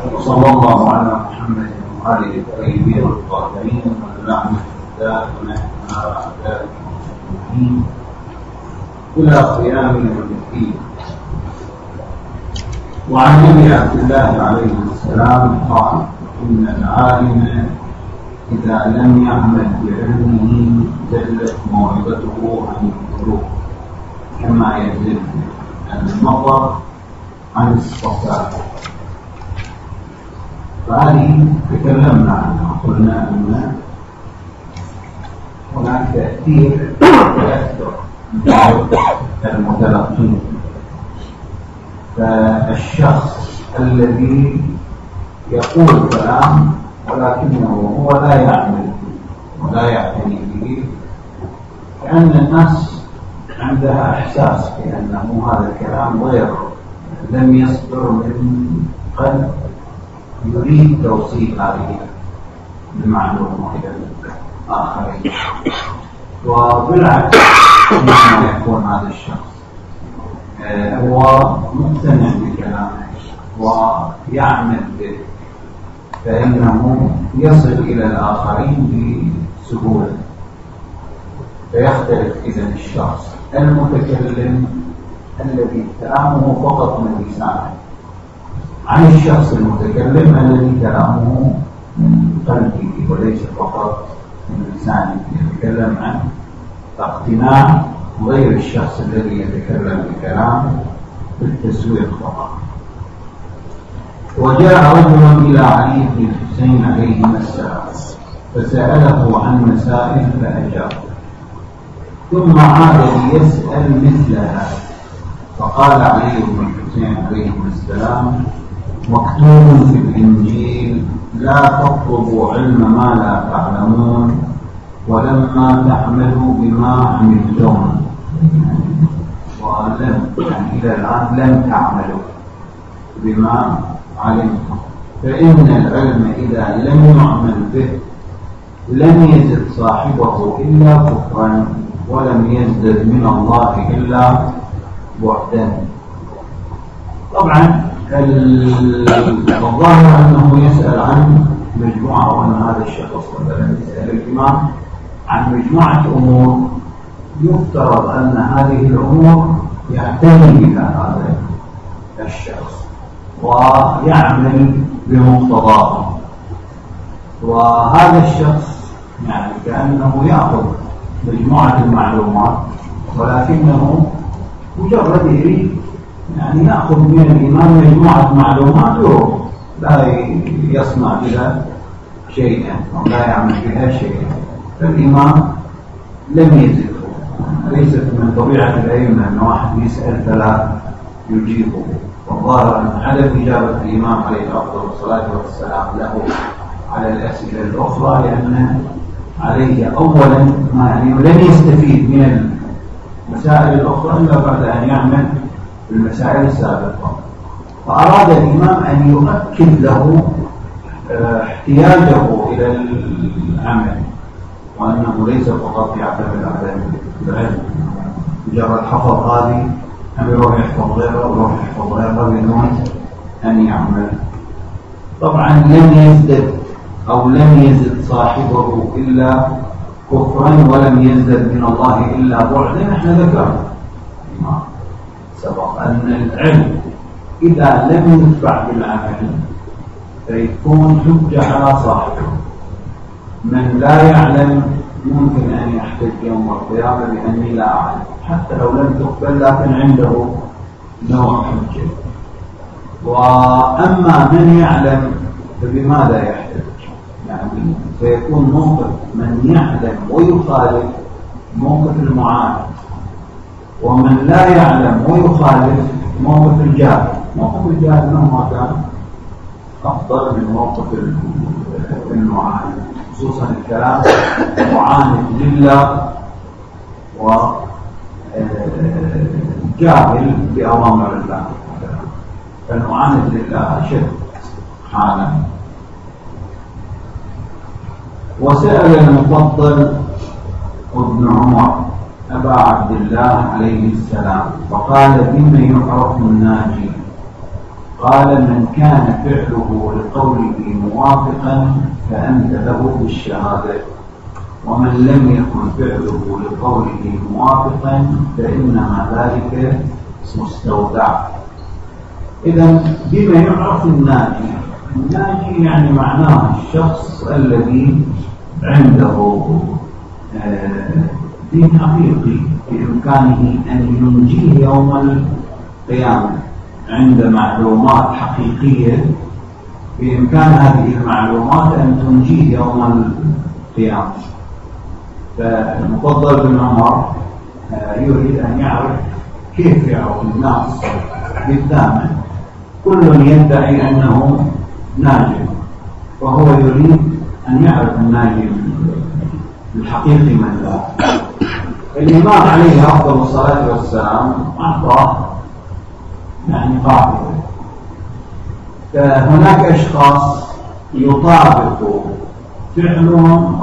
وصلى الله على محمد وآله الطيبين الطاهرين ونعم الهداة ونحن أعداء المسلمين إلى قيام يوم الدين. وعن ابي عبد الله عليه السلام قال: إن العالم إذا لم يعمل بعلمه زلت موعظته عن القلوب كما يزل المطر عن الصفاء. فهذه تكلمنا عنها، قلنا أن هناك تأثير المتلقين. فالشخص الذي يقول كلام ولكنه هو لا يعمل ولا يعتني به، كأن الناس عندها إحساس بأنه هذا الكلام غير لم يصدر من قلب يريد توصيل هذه المعلومة إلى الآخرين. وبالعكس عندما يكون هذا الشخص هو مقتنع بكلامه ويعمل به، فإنه يصل إلى الآخرين بسهولة. فيختلف إذن الشخص المتكلم الذي كلامه فقط من لسانه عن الشخص المتكلم الذي كلامه من قلبه وليس فقط من لسانه، يتكلم عن اقتناع، غير الشخص الذي يتكلم بكلام بالتسويق فقط. وجاء رجل إلى علي بن الحسين عليهما السلام فسأله عن مسائل فأجاب، ثم عاد ليسأل مثلها، فقال علي بن الحسين عليهما السلام: مكتوب في الإنجيل: لا تطلبوا علم ما لا تعلمون ولما تعملوا بما عملتم. ولم إلى الآن لم تعملوا بما علمتم، فإن العلم إذا لم يعمل به لم يزد صاحبه إلا كفرا ولم يزدد من الله إلا بعدا. طبعا الظاهر أنه يسأل عن مجموعة، وأن هذا الشخص مثلا يسأل الإمام عن مجموعة أمور يفترض أن هذه الأمور يعتني بها هذا الشخص ويعمل بمقتضاها. وهذا الشخص يعني كأنه يأخذ مجموعة المعلومات، ولكنه مجرد يريد يعني يأخذ من الإمام مجموعة معلومات لا يصنع بها شيئا ولا يعمل بها شيئا. فالإمام لم يزده. ليست من طبيعة الأئمة أن واحد يسأل فلا يجيبه، والظاهر أن عدم إجابة الإمام عليه أفضل الصلاة والسلام له على الأسئلة الأخرى لأن عليه أولا ما يعني لن يستفيد من المسائل الأخرى إلا بعد أن يعمل بالمسائل السابقة. فأراد الإمام أن يؤكد له احتياجه إلى العمل، وأنه ليس فقط يعتمد على العلم، مجرد حفظ هذه أن يروح يحفظ غيره ويروح يحفظ غيره بدون أن يعمل. طبعا لم يزدد أو لم يزد صاحبه إلا كفرا ولم يزدد من الله إلا بعدا. نحن ذكرنا سبق أن العلم إذا لم يتبع بالعمل فيكون حجة على صاحبه. من لا يعلم ممكن أن يحتج يوم القيامة بأني لا أعلم، حتى لو لم تقبل لكن عنده نوع حجة. وأما من يعلم فبماذا يحتج؟ يعني سيكون موقف من يعلم ويخالف موقف المعاند، ومن لا يعلم ويخالف موقف الجاهل. موقف الجاهل مهما كان أفضل من موقف المعاند، خصوصا الكلام معاند لله وجاهل بأوامر الله. فالمعاند لله أشد حالا. وسأل المفضل ابن عمر أبا عبد الله عليه السلام فقال: بما يعرف الناجي؟ قال: من كان فعله لقوله موافقا فأنت له بالشهادة، ومن لم يكن فعله لقوله موافقا فإنما ذلك مستودع. إذا بما يعرف الناجي؟ الناجي يعني معناه الشخص الذي عنده دين حقيقي بإمكانه أن ينجيه يوم القيامة، عند معلومات حقيقية بإمكان هذه المعلومات أن تنجيه يوم القيامة. فالمفضل بن عمر يريد أن يعرف كيف يعرف الناس قدامه، كل يدعي أنه ناجي، وهو يريد أن يعرف الناجي الحقيقي من لا. الإمام عليه أفضل الصلاة والسلام أعطاه يعني قاعدة، فهناك أشخاص يطابق فعلهم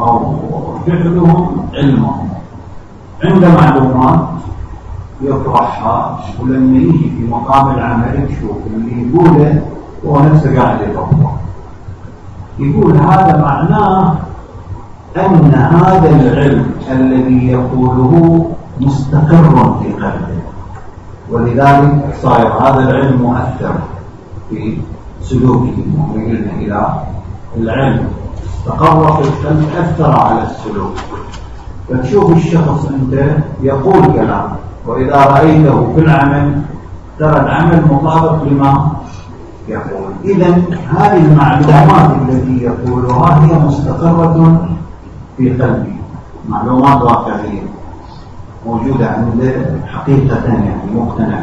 علمهم، عند معلومات يطرحها، ولما يجي في مقام العمل يشوف اللي يقوله هو نفسه قاعد يطبق، يقول هذا معناه أن هذا العلم الذي يقوله مستقر في قلبه، ولذلك صار هذا العلم مؤثر في سلوكه. وقلنا إلى العلم استقر في القلب أثر على السلوك. فتشوف الشخص أنت يقول كلام، وإذا رأيته في العمل ترى العمل مطابق لما يقول. إذن هذه المعلومات التي يقولها هي مستقرة في قلبي، معلومات واقعية موجودة عنده حقيقة يعني مقتنع.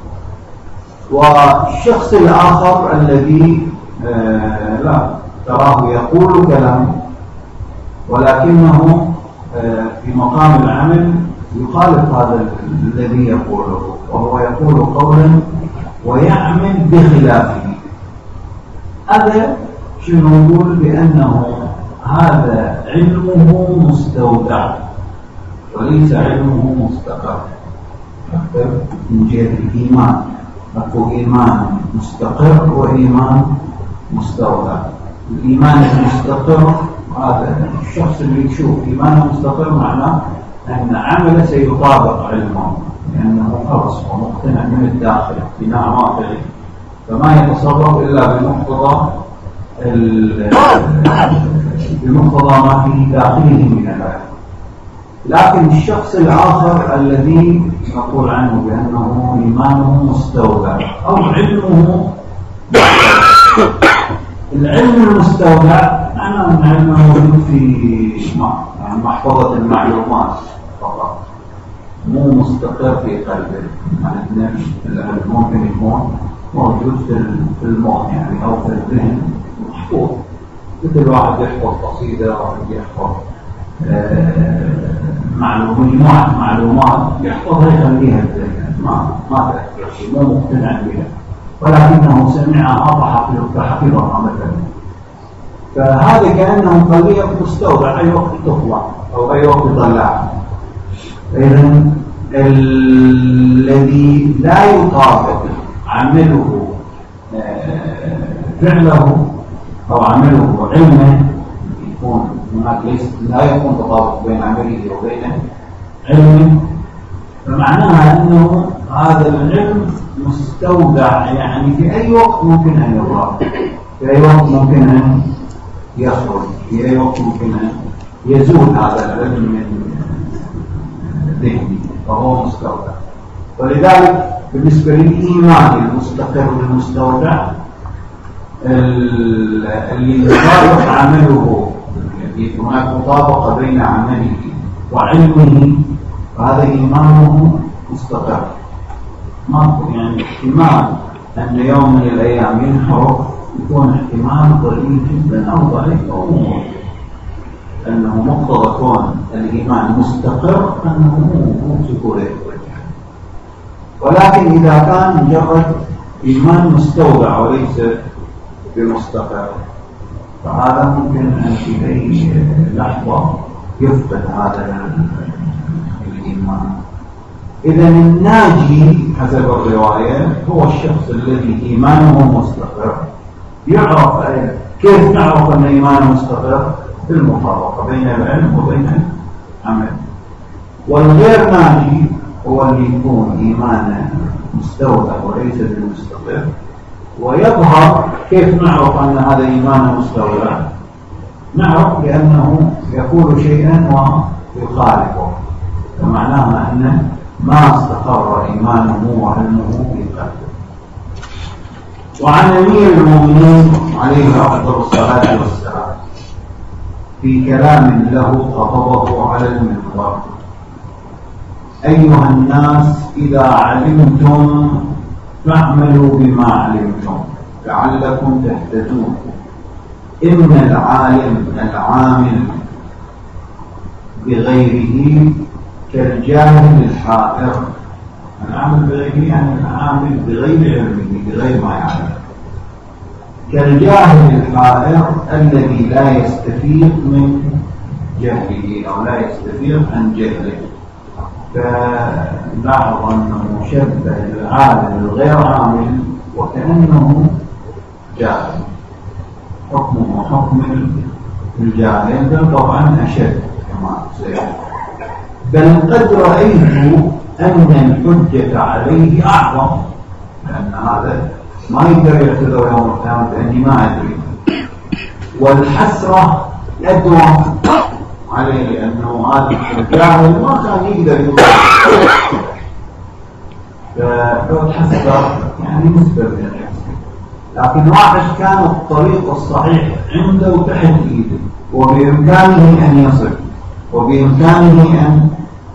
والشخص الآخر الذي لا تراه يقول كلام ولكنه في مقام العمل يخالف هذا الذي يقوله، وهو يقول قولا ويعمل بخلافه. هذا شنو نقول؟ بأنه هذا علمه مستودع وليس علمه مستقر. من جهة الإيمان أكو إيمان مستقر وإيمان مستودع. الإيمان المستقر هذا الشخص اللي يشوف إيمانه مستقر معناه أن عمله سيطابق علمه، لأنه خلص ومقتنع من الداخل بناء واقعي، فما يتصرف إلا بمقتضى ما في داخله من العلم. لكن الشخص الآخر الذي نقول عنه بأنه إيمانه مستودع أو علمه العلم المستودع معناه أن علمه موجود في محفظة المعلومات فقط، مو مستقر في قلبه. يعني العلم ممكن يكون موجود في المخ يعني أو في الذهن محفوظ، مثل واحد يحفظ قصيدة، واحد يحفظ مجموعة معلومات يحفظها يخليها الذهن، ما تأثير، مو مقتنع بها، ولكنه سمعها فحفظها مثلا. فهذا كأنه خليه مستودع أي وقت تطلع أو أي وقت يطلعها. إذن الذي لا يطابق عمله فعله أو عمله علمه يكون هناك لا يكون تطابق بين عمله وبين علمه، فمعناها أنه هذا العلم مستودع، يعني في أي وقت ممكن أن يضاف، في أي وقت ممكن أن يخرج، في أي وقت ممكن أن يزول هذا العلم من ذهني، فهو مستودع. ولذلك بالنسبة للإيمان المستقر المستودع اللي يطابق عمله، يعني هناك مطابقة بين عمله وعلمه، فهذا إيمانه مستقر. ماكو يعني احتمال أن يوم من الأيام ينحرف، يكون احتمال ضئيل جدا أو ضعيف أو موجود، أنه مقتضى كون الإيمان مستقر أنه مو بسهولة. ولكن إذا كان مجرد إيمان مستودع وليس بمستقر، فهذا ممكن أن في أي لحظة يفقد هذا الإيمان. إذا الناجي حسب الرواية هو الشخص الذي إيمانه مستقر. يعرف كيف نعرف أن إيمانه مستقر؟ بالمفارقة بين العلم وبين العمل. والغير ناجي هو اللي يكون إيمانه مستودع وليس بالمستقر. ويظهر كيف نعرف أن هذا إيمانه مستودع؟ نعرف لأنه يقول شيئا ويخالفه، فمعناها أنه ما استقر إيمانه وعلمه في قلبه. وعن أمير المؤمنين عليه أفضل الصلاة والسلام في كلام له خطبه على المنبر: أيها الناس إذا علمتم فاعملوا بما علمتم لعلكم تهتدون. إن العالم العامل بغيره كالجاهل الحائر. العامل بغيره يعني العامل بغير علمه بغير ما يعلم، كالجاهل الحائر الذي لا يستفيد من جهله أو لا يستفيد عن جهله. فلاحظ أنه شبه العالم الغير عامل وكأنه جاهل، حكمه حكم الجاهل، بل طبعا أشد كما سيأتي. بل قد رأيت أن الحجة عليه أعظم، لأن هذا ما يقدر يعتذر يوم القيامة لأني ما أدري، والحسرة أدوم عليه لأنه هذا الجاهل ما كان يقدر يقول. فالحسرة يعني نسبة من الحسرة، لكن واحد كان الطريق الصحيح عنده تحت إيده وبإمكانه أن يصل وبإمكانه أن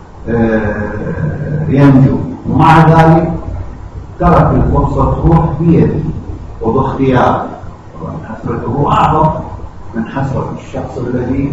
ينجو، ومع ذلك ترك الفرصة تروح بيده وباختياره. حسرته أعظم من حسرة الشخص الذي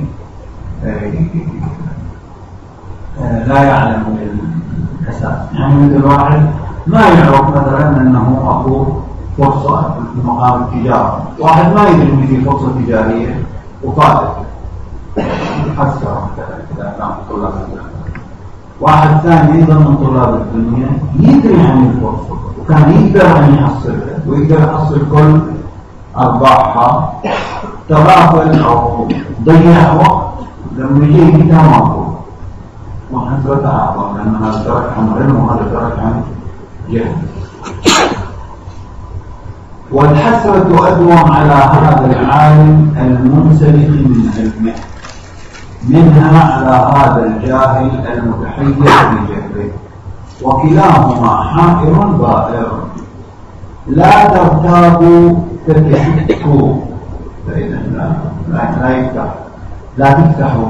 لا يعلم الأساس. يعني مثل واحد ما يعرف مثلا أنه أخذ فرصة في مقام التجارة، واحد ما يدري أن في فرصة تجارية وفاتت، حسرة إذا كان طلاب الدنيا. واحد ثاني أيضا من طلاب الدنيا يدري عن الفرصة وكان يقدر أن يحصلها ويقدر يحصل كل أرباحها، تغافل أو ضيع وقت لما يجي كتابه وحسرته أعظم، لأن هذا ترك عن علم وهذا ترك عن جهل. والحسرة أدوم على هذا العالم المنسلخ من علمه منها على هذا الجاهل المتحير بجهله، وكلاهما حائر بائر. لا ترتابوا فتشكوا، فإذا لا تفتحوا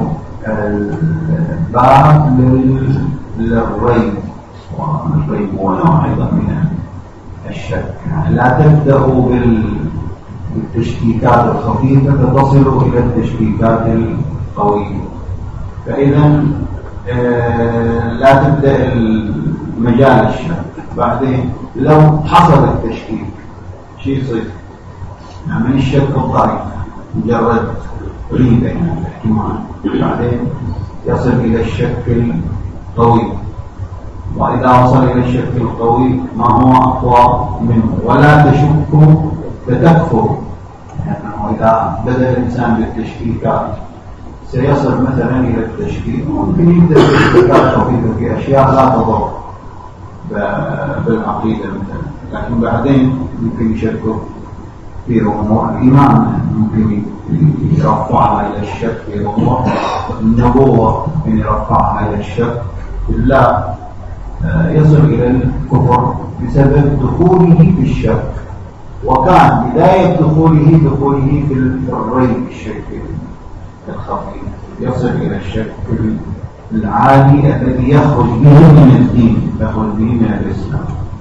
الباب للريب، والريب هو نوع أيضا من الشك. لا تبدأوا بالتشكيكات الخفيفة فتصلوا إلى التشكيكات القوية. فإذا لا تبدأ مجال الشك. بعدين لو حصل التشكيك شو يصير؟ من الشك الضعيف مجرد ريبة يعني احتمال، بعدين يصل إلى الشك القوي، وإذا وصل إلى الشك القوي ما هو أقوى منه. ولا تشكوا فتكفروا، يعني إذا بدأ الإنسان بالتشكيكات سيصل مثلا إلى التشكيك، ممكن يبدأ بالتشكيكات خفيفة في أشياء لا تضر بالعقيدة مثلا، لكن بعدين ممكن يشكوا في أمور الإيمان، ممكن يرفعها إلى الشك في أمور النبوة، ممكن يرفعها إلى الشك بالله، يصل إلى الكفر بسبب دخوله في الشك. وكان بداية دخوله في الريب الشك الخفي، يصل إلى الشك العالي الذي يخرج به من الدين، يخرج به من الإسلام.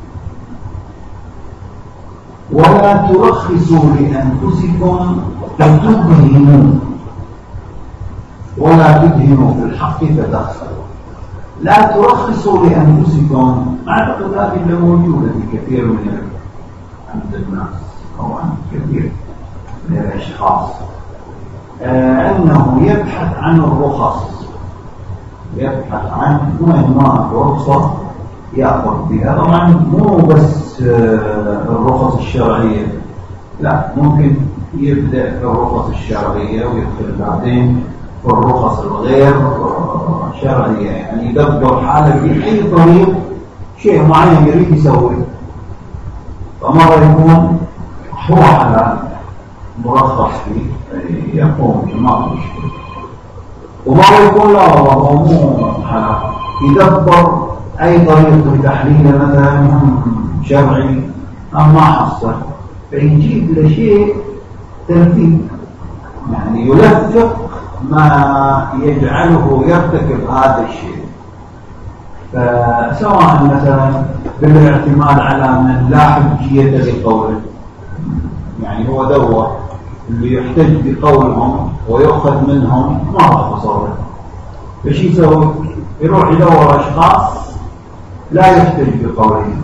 ولا ترخصوا لأنفسكم فتدهنوا، ولا تدهنوا في الحق فتخسروا. لا ترخصوا لأنفسكم، أعتقد هذه اللي موجودة في كثير من عند الناس أو عند كثير من الأشخاص، أنه يبحث عن الرخص، يبحث عن وين ما رخصة يأخذ بها. طبعا مو بس الرخص الشرعية، لا، ممكن يبدأ في الرخص الشرعية ويدخل بعدين في الرخص الغير شرعية، يعني يدبر حاله في أي طريق شيء معين يريد يسوي. فمرة يكون هو حلال مرخص فيه يقوم ما في مشكلة، ومرة يكون لا والله هو مو حلال، يدبر أي طريق لتحليله مثلا شرعي ما حصل، فيجيب له شيء تنفيذ، يعني يلفق ما يجعله يرتكب هذا الشيء. فسواء مثلا بالاعتماد على من لا حجية لقوله، يعني هو دور اللي يحتج بقولهم ويأخذ منهم ما راح تصور، فش يسوي؟ يروح يدور أشخاص لا يحتج بقولهم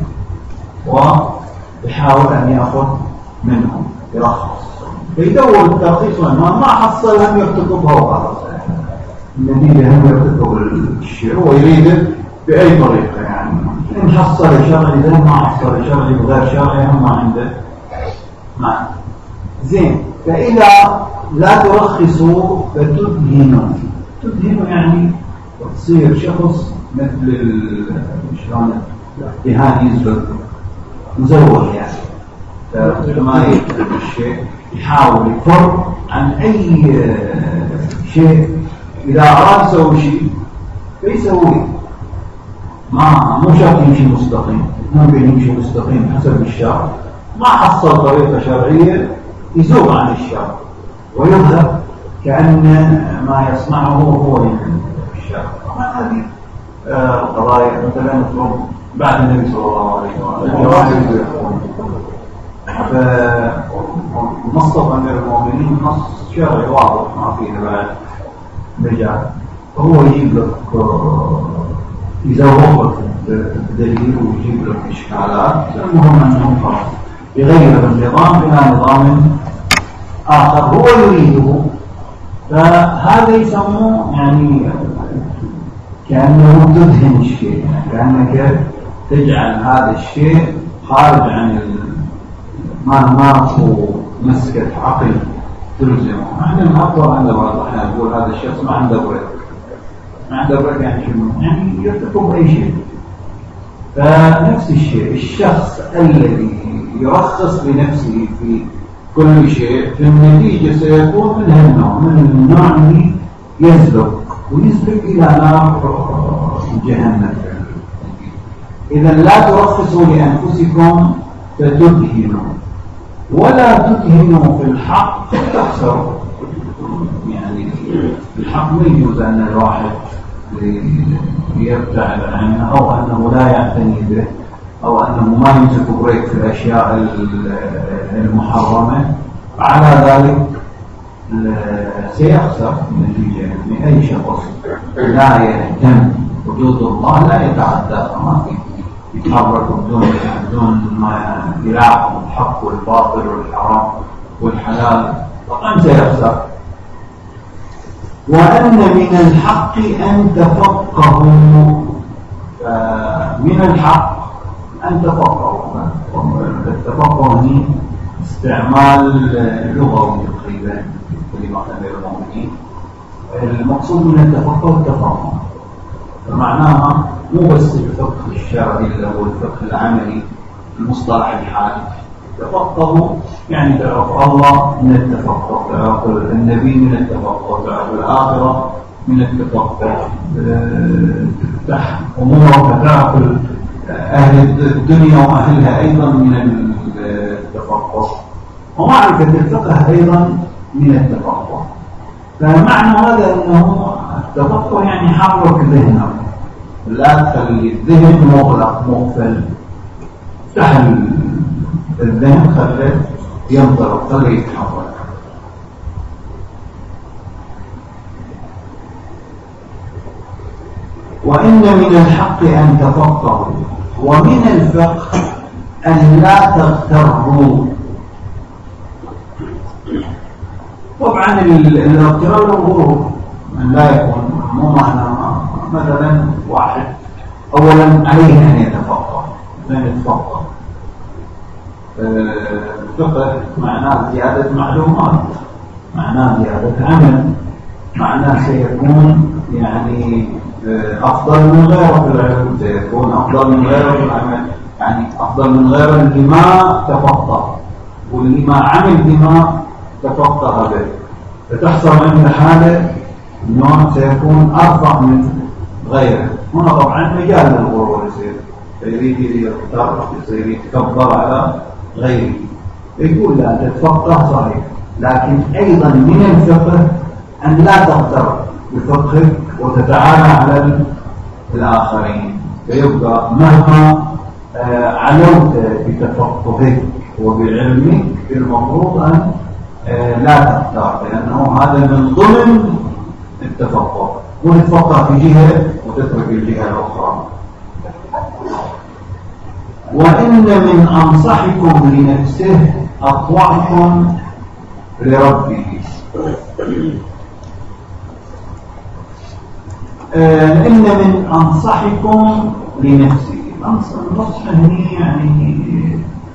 ويحاول أن يأخذ منهم يرخص، فيدور الترخيص ما حصل هم يرتكبها وخلاص، النتيجة هم يرتكب الشيء هو يريده بأي طريقة، يعني إن حصل شرعي زي ما حصل شرعي وغير شرعي هم عنده ما زين. فإذا لا ترخصوا فتدهنوا، تدهنوا يعني تصير شخص مثل شلون دهان يزبط مزور، يعني ما يكتب الشيء يحاول يفر عن أي شيء، إذا أراد يسوي شيء فيسويه، مو شرط يمشي مستقيم، ممكن يمشي مستقيم حسب الشرع، ما حصل طريقة شرعية يزوغ عن الشرع ويذهب كأن ما يصنعه هو الشرع. طبعا هذه القضايا مثلا نطلب بعد النبي صلى الله عليه وسلم فمصطفى أمير المؤمنين نص شرعي واضح ما فيه بعد مجال، فهو يجيب لك يزوق الدليل ويجيب لك إشكالات، المهم أنه خلاص يغير النظام إلى نظام آخر هو يريده. فهذا يسموه يعني كأنه تدهن الشيء، كأنك تجعل هذا الشيء خارج عن ما هو مسكة عقل تلزمه. احنا نعبر عنه بعض الأحيان نقول هذا الشخص ما عنده بريك، ما عنده بريك يعني شنو؟ يعني يرتكب أي شيء. فنفس الشيء الشخص الذي يرخص لنفسه في كل شيء في النتيجة سيكون من هالنوع، من النوع اللي يزلق ويزلق إلى نار جهنم. إذا لا ترخصوا لأنفسكم فتدهنوا، ولا تدهنوا في الحق فتخسروا. يعني الحق ما يجوز أن الواحد يبتعد عنه أو أنه لا يعتني به أو أنه ما يمسك بريك في الأشياء المحرمة، على ذلك سيخسر النتيجة. يعني أي شخص لا يهتم حدود الله لا يتعدى، ما يتحرك بدون ما يراعي الحق والباطل والحرام والحلال، طبعا سيخسر. وأن من الحق أن تفقهوا، من الحق أن تفقهوا. التفقه هي استعمال لغوي تقريبا في كلمة أمير المؤمنين. المقصود من التفقه التفهم، فمعناها مو بس الفقه الشرعي اللي هو الفقه العملي المصطلح الحالي. تفقهوا يعني تعرف الله من التفقه، تعرف النبي من التفقه، تعرف الآخرة من التفقه، تفتح أمورك، تعرف أهل الدنيا وأهلها أيضا من التفقه، ومعرفة الفقه أيضا من التفقه. فمعنى هذا أنه التفقه يعني حرك ذهنك، لا تخلي الذهن مغلق مقفل، افتح الذهن خليه ينطلق، خليه يتحرك. وإن من الحق أن تفقهوا، ومن الفقه أن لا تغتروا. طبعا الاغترار والغرور أن لا يكون، مو معنى مثلا واحد أولا عليه أن يتفقه نتفقه. الفقه معناه زيادة معلومات، معناه زيادة عمل، معناه سيكون يعني أفضل من غيره في العلم، سيكون أفضل من غيره في العمل، يعني أفضل من غيره اللي ما تفقه واللي ما عمل بما تفقه به، فتحصل عند حالة أنه سيكون أرفع من غيره. هنا طبعا مجال للغرور يصير، يريد يغتر، يصير يتكبر على غيره، يقول لا تتفقه صحيح، لكن أيضا من الفقه أن لا تغتر بفقهك وتتعالى على الآخرين، فيبقى مهما علوت بتفقهك وبعلمك المفروض أن لا تغتر، لأنه هذا من ضمن التفقه، وتتفقه في جهة وتترك الجهة الأخرى. وإن من أنصحكم لنفسه أطوعكم لربه. إن من أنصحكم لنفسه، النصح يعني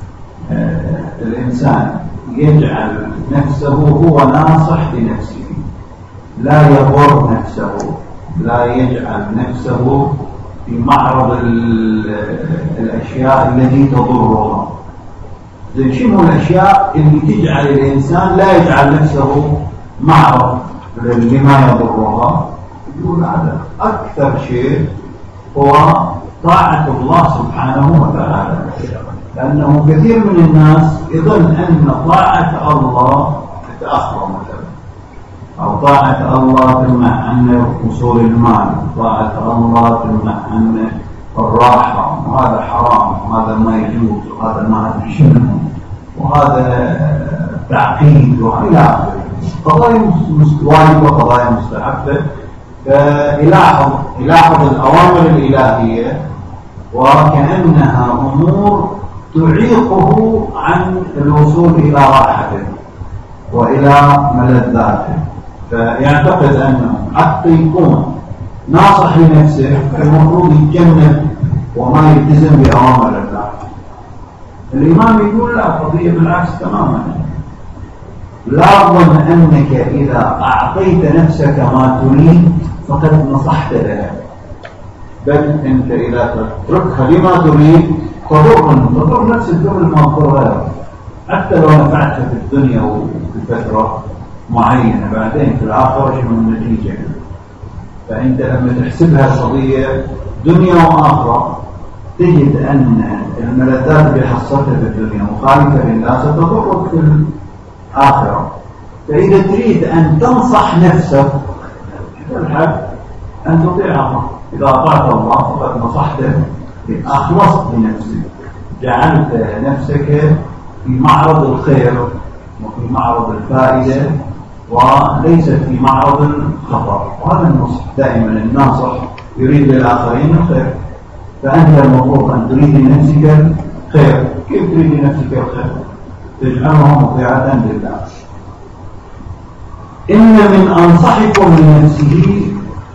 الإنسان يجعل نفسه هو ناصح لنفسه، لا يضر نفسه، لا يجعل نفسه في معرض الأشياء التي تضرها. شنو الأشياء اللي تجعل الإنسان لا يجعل نفسه معرض لما يضرها؟ يقول هذا أكثر شيء هو طاعة الله سبحانه وتعالى، لأنه كثير من الناس يظن أن طاعة الله تتأخر مثلا، أو طاعة الله تمنع عنه وصول المال، طاعة الله تمنع عنه الراحة، وهذا حرام وهذا ما يجوز وهذا ما أدري شنو وهذا تعقيد وإلى آخره، قضايا واجبة وقضايا مستحبة. فيلاحظ الأوامر الإلهية وكأنها أمور تعيقه عن الوصول إلى راحته وإلى ملذاته، فيعتقد أنه حتى يكون ناصح لنفسه المفروض يتجنب وما يلتزم بأوامر الله. الإمام يقول لا، قضية بالعكس تماما، لا ظن أنك إذا أعطيت نفسك ما تريد فقد نصحت لها، بل أنت إذا تتركها لما تريد تضر نفسك قبل ما تضر غيرك، حتى لو نفعتها في الدنيا وفي فترة معينة، بعدين في الآخرة شنو النتيجة؟ فأنت لما تحسبها قضية دنيا وآخرة تجد أن الملذات اللي حصلتها في الدنيا مخالفة لله ستضرك في الآخرة. فإذا تريد أن تنصح نفسك الحد أن تطيع الله، إذا أطعت الله فقد نصحته، أخلصت بنفسك، جعلت نفسك في معرض الخير وفي معرض الفائدة وليست في معرض الخطر. وهذا النصح دائما، الناصح يريد للآخرين الخير، فأنت المفروض أن تريد لنفسك الخير. كيف تريد لنفسك الخير؟ تجعلها مطيعة لله. إن من أنصحكم لنفسه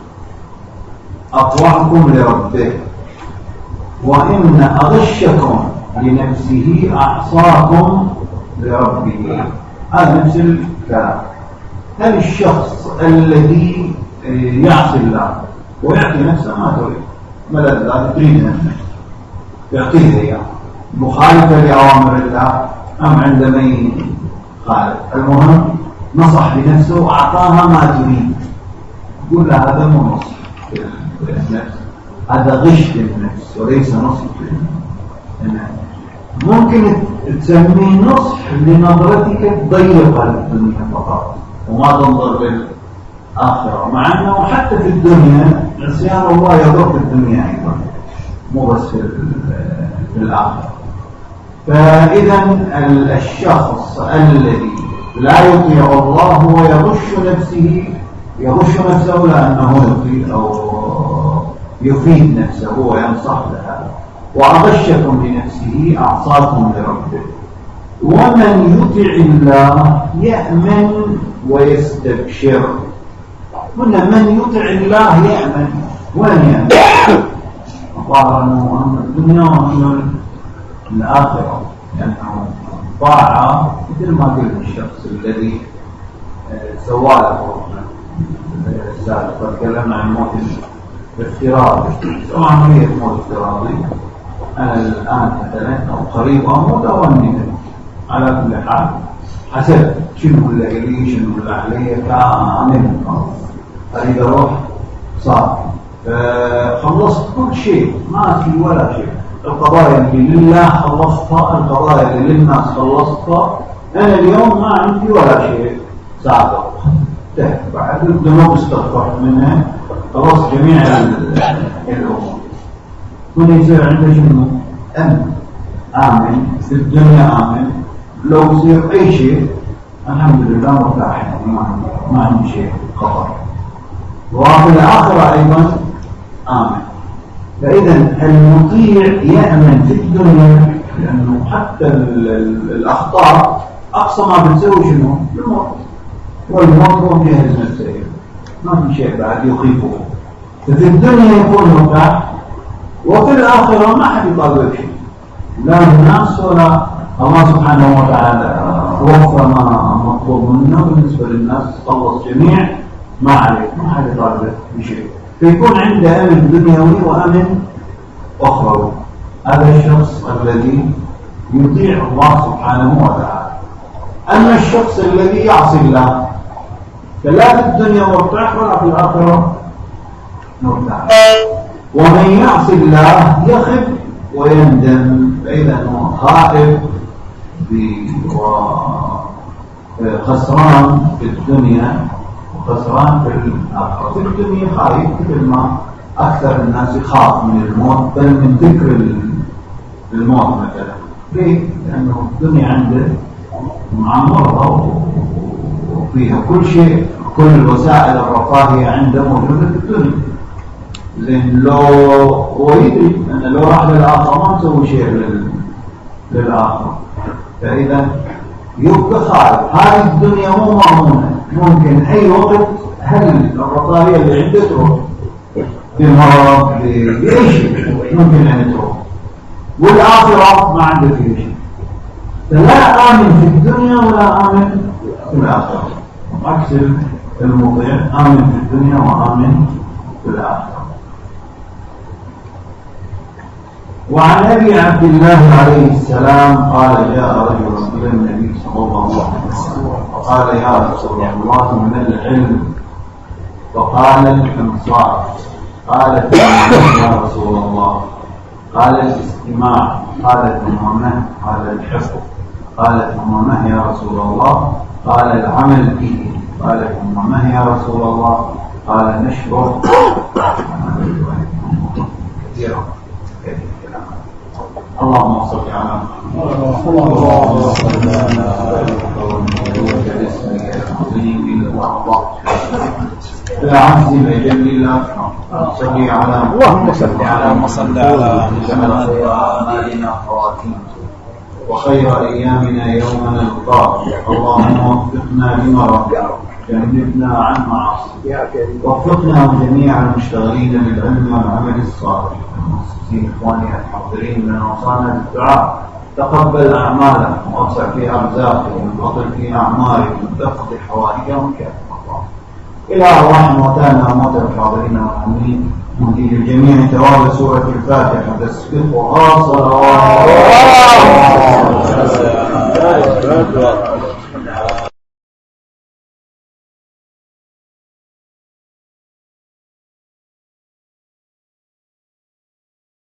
أطوعكم لربه، وإن أغشكم لنفسه أعصاكم لربه. هذا نفس الكلام. هل الشخص الذي يعصي الله ويعطي نفسه ما تريد، ملذات تريد نفسه يعطيه إياه، مخالفة لأوامر الله أم عندما يخالف، المهم نصح لنفسه وأعطاها ما تريد، يقول له هذا مو نصح للنفس، هذا غش للنفس وليس نصح للنفس. ممكن تسميه نصح لنظرتك الضيقة للدنيا فقط وما تنظر للآخرة، مع أنه حتى في الدنيا عصيان الله يضر في الدنيا أيضا مو بس في الآخرة. فإذا الشخص الذي لا يطيع الله هو يغش نفسه لأنه يطيع أو يفيد نفسه وينصح لها. وأغشكم لنفسه أعصاكم لربه. ومن يطع الله يأمن ويستبشر. هنا من يطع الله يأمن، وين يأمن؟ قالوا أن الدنيا وأن الآخرة، لأنه الطاعة مثل ما قلت الشخص الذي سوى له السابق، تكلمنا عن الموت الافتراضي، سواء عملية موت افتراضي أنا الآن مثلا أو قريبا متوندا على كل حال حسب شنو اللي لي شنو اللي علي كامل أريد أروح صار خلصت كل شيء، ما في ولا شيء. القضايا اللي لله خلصتها، القضايا اللي للناس خلصتها، أنا اليوم ما عندي ولا شيء سابق. بعد الذنوب استغفرت منها، خلصت جميع الأمور. كل يصير عنده شنو؟ أمن، آمن في الدنيا، آمن. لو يصير أي شيء الحمد لله مرتاح، ما عندي شيء خطر. وفي الآخرة أيضا آمن. فإذا المطيع يأمن في الدنيا، لأنه حتى الأخطاء أقصى ما بتسوي شنو؟ الموت. والموت هو مجهز نفسه، ما في شيء بعد يخيفه. ففي الدنيا يكون مرتاح، وفي الآخرة ما حد يطالب شيء، لا الناس ولا الله سبحانه وتعالى وفر ما مطلوب منه. بالنسبة للناس خلص جميع ما عليه، ما حد يطالب بشيء، فيكون عنده أمن دنيوي وأمن أخروي. هذا الشخص الذي يطيع الله سبحانه وتعالى. أما الشخص الذي يعصي الله فلا في الدنيا مرتاح ولا في الآخرة مرتاح. ومن يعصي الله يخب ويندم، فإذا هو خائف وخسران في الدنيا وخسران في الآخرة. في الدنيا خايف مثل ما أكثر الناس يخاف من الموت، بل من ذكر الموت مثلا. ليه؟ لأنه الدنيا عنده معمرة وفيها كل شيء، كل وسائل الرفاهية عنده موجودة في الدنيا. زين لو هو يدري أن لو راح للآخرة ما تسوي شيء للآخرة، فإذا يبقى خائف. هذه الدنيا مو مضمونة، ممكن أي وقت هل الرفاهية اللي عنده تروح، بمرض بأي شيء ممكن أن تروح، والآخرة ما عنده فيه شيء. فلا آمن في الدنيا ولا آمن في الآخرة، عكس المطيع، آمن في الدنيا وآمن في الآخرة. وعن أبي عبد الله عليه السلام قال جاء رجل إلى النبي صلى الله عليه وسلم وقال يا رسول الله من العلم؟ فقال الإنصات. قالت يا رسول الله؟ قال الاستماع. قالت أمامه؟ قال الحفظ. قالت أمامه يا رسول الله؟ قال العمل فيه. قالت أمامه يا رسول الله؟ قال نشر كثيرا. اللهم صل على محمد لا عز بجل الله صل على اللهم صل على محمد وخير أيامنا يوم نلقاك. اللهم وفقنا لما رضيت، جنبنا عن معاصيك، وفقنا جميع المشتغلين بالعلم والعمل الصالح، المؤسسين إخواني الحاضرين من أوصانا الدعاء. تقبل أعمالهم وأوسع في أرزاقهم وأطل في أعمارهم وتقضي حوائجهم كافة. إلى أرواح موتانا وموتى الحاضرين والعاملين، نهدي للجميع ثواب سورة الفاتحة تسبقها صلوات